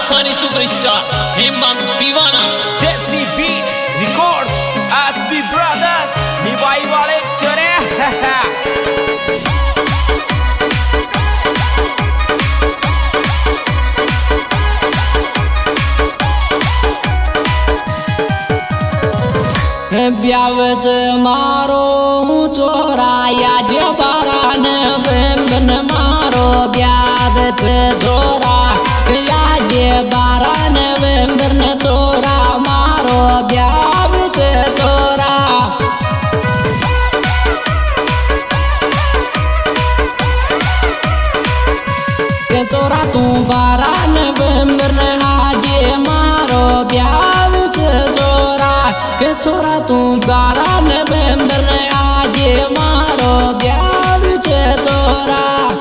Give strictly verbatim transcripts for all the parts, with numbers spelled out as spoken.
Rajasthani superstar Hemant दीवाना। देसी beat records SB brothers निभाई वाले चरे। ब्यावच मारो चोरा या जबारान वेम्बन मारो ब्यावच चोरा या जबारान वेम्बन चोरा मारो ब्यावच चोरा। चोरा तू बारान वेम्बन हाजे मारो ब्यावच चोरा। छोरा तू बारह नवंबर आज मारो ब्याह चोरा।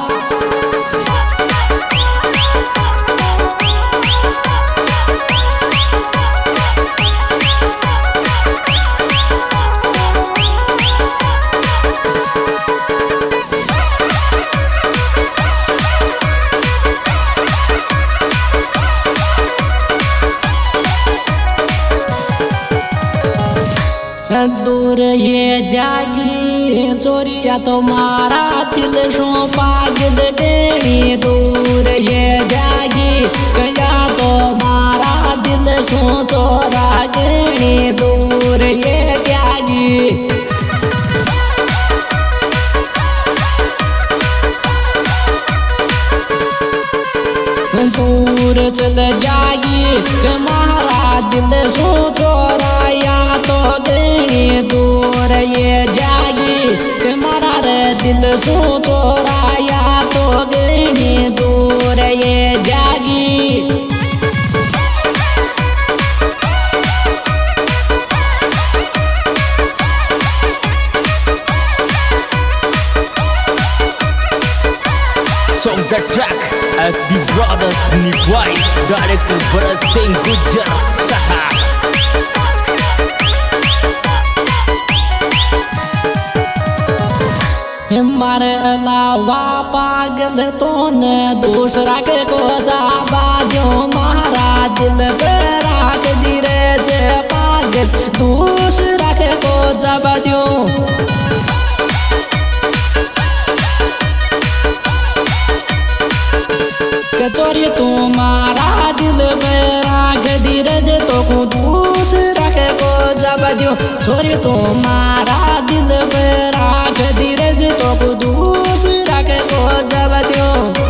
दूर ये जागी चोरिया तो मारा दिल शो पागल देनी। दूर ये जागी गया तो मारा दिल शो चोरा देनी। दूर ये जागी दूर चल जागी मारा दिल शो चोरा या तो देनी। दूर ये जागी मारा रे दिल सो चोरा या तो देनी। दूर ये जागी Song the track SB brothers निभाई डायरेक्टर भरत सिंह गुजर सहा। हमारे अलावा पागल तो न दूसरा के को जाबा जो मारा दिल पे राख धीरे से पागल दूसरा के को जाबा दो। चोरी तुम्हारा दिल पे राख धीरे से तो को दूसरा के को जाबा दो। चोरी तुम्हारा दिल पे राख धीरे से तो को दूसरा के को जाबा दो।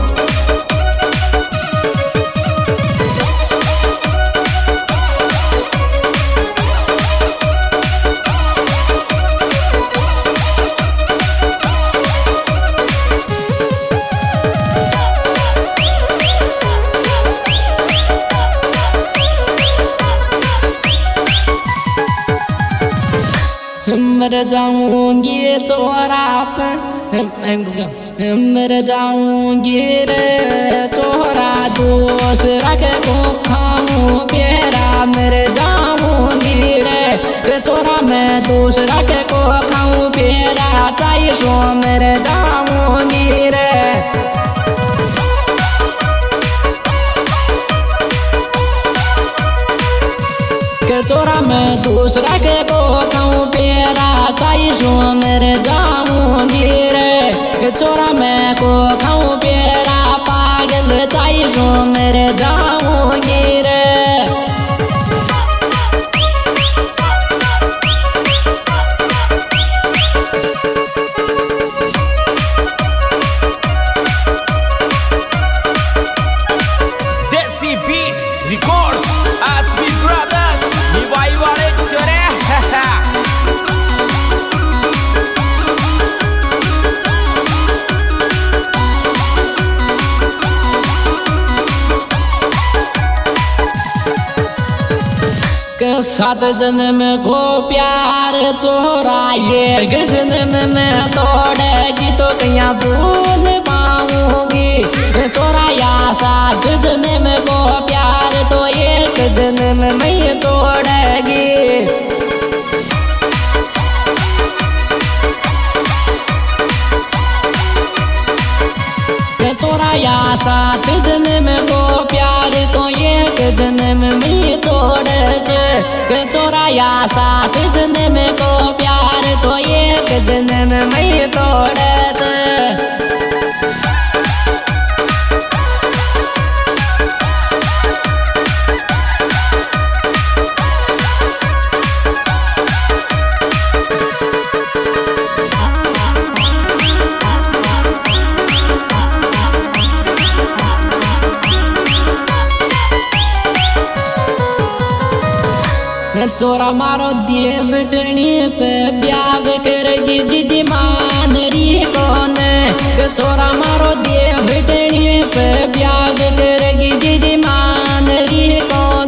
मर जाऊंगी चोरा पर मर जाऊंगी रे चोरा दूसरा के को खाऊं पेरा। मर जाऊंगी रे चोरा मैं दूसरा के को खाऊं पेरा। चाहिए सो मर जाऊंगी रे चोरा मैं दूसरा के को खाऊं पेरा। चाहिए सो मेरे जाऊंगी रे चोरा मैं को खाऊं पेरा। पागल चाहिए सो मेरे जाऊंगी रे। देसी बीट रिकॉर्ड्स एसबी ब्रदर्स निभाई वाले चरे। सात जन्म को प्यार चोरा ये जन्म में तोड़ेगी तो कहीं भूल पाऊंगी। चोरा या सात जन्म को प्यार तो एक जन्म में तोड़ेगी। चोरा या सात जन्म को प्यार तो ये जन्म में तोड़ के चोराया साथ जन्म को प्यार तो एक जन्म में तोड़ चोरा मारो दिए बिटनी पे ब्याह करेगी जीजी मान री कौन चोरा मारो दिए बिटनी पे ब्याह करेगी जीजी मान री कौन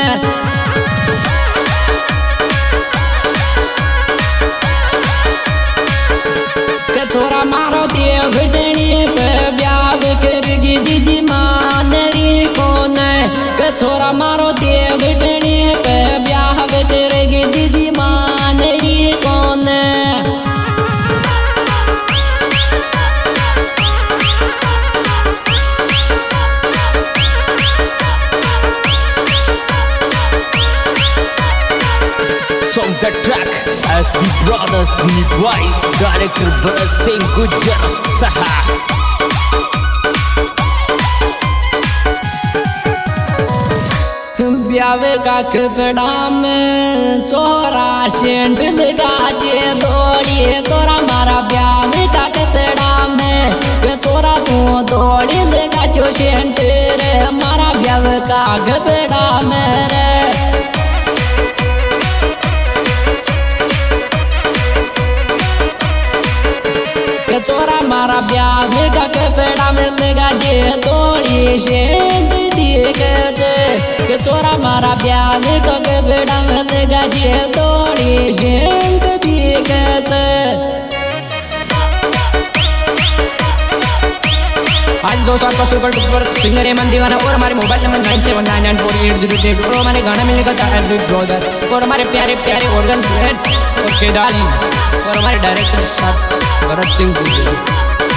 चोरा मारो दिए बिटनी पे ब्याह करेगी जीजी मान री कौन छोरा मारो दिए बिटनी पे ब्याह करेगी जीजी मान री कौन Song the track S B Brothers Nivai Director Bharat Singh Gujjar Saha ब्यावे का कपड़ा में चोरा सेंट लगाचे दौड़ी चोरा मारा ब्यावे का कपड़ा में चोरा तू दौड़ी लगा जो सेंट रे मारा ब्यावे का कपड़ा में रे चोरा मारा ब्यावे का कपड़ा में लगा जे दौड़ी सेंट के चोरा मारा ब्याह तो के बेड़ा में लगा जे दौड़ी शेंक दिए कहते आज दोस्तों आपका super duper singer Hemant Deewana और हमारे mobile number nine seven nine nine four eight zero eight और हमारे गाना मिलने का है बिग ब्रदर और हमारे प्यारे प्यारे ऑर्गन फ्रेंड और के डार्लिंग और हमारे डायरेक्टर साहब भरत सिंह।